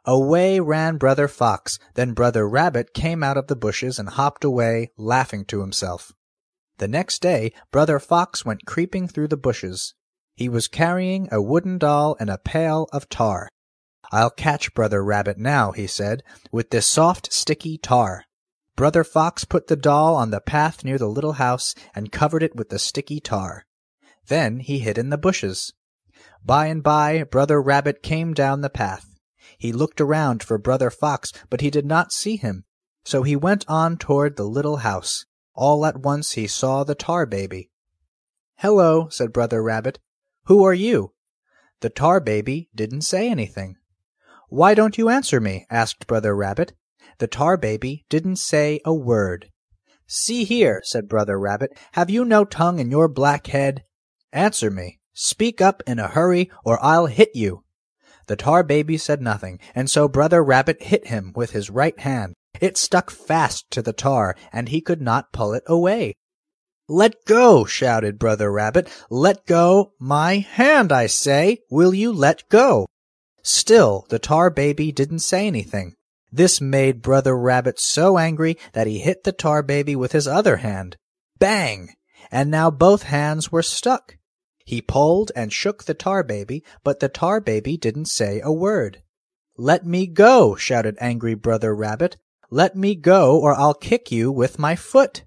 Away ran Brother Fox. Then Brother Rabbit came out of the bushes and hopped away, laughing to himself. The next day Brother Fox went creeping through the bushes. He was carrying a wooden doll and a pail of tar. "I'll catch Brother Rabbit now," he said, "with this soft, sticky tar." Brother Fox put the doll on the path near the little house and covered it with the sticky tar. Then he hid in the bushes. By and by Brother Rabbit came down the path. He looked around for Brother Fox, but he did not see him. So he went on toward the little house. All at once he saw the Tar Baby. "Hello," said Brother Rabbit. "Who are you?" The Tar Baby didn't say anything. "Why don't you answer me?" asked Brother Rabbit. The Tar Baby didn't say a word. "See here," said Brother Rabbit, "have you no tongue in your black head? Answer me. Speak up in a hurry, or I'll hit you." The Tar Baby said nothing, and so Brother Rabbit hit him with his right hand. It stuck fast to the tar, and he could not pull it away. "Let go!" shouted Brother Rabbit. "Let go! My hand, I say! Will you let go?" Still the Tar Baby didn't say anything. This made Brother Rabbit so angry that he hit the Tar Baby with his other hand. Bang! And now both hands were stuck. He pulled and shook the Tar Baby, but the Tar Baby didn't say a word. "Let me go!" shouted angry Brother Rabbit. "Let me go, or I'll kick you with my foot."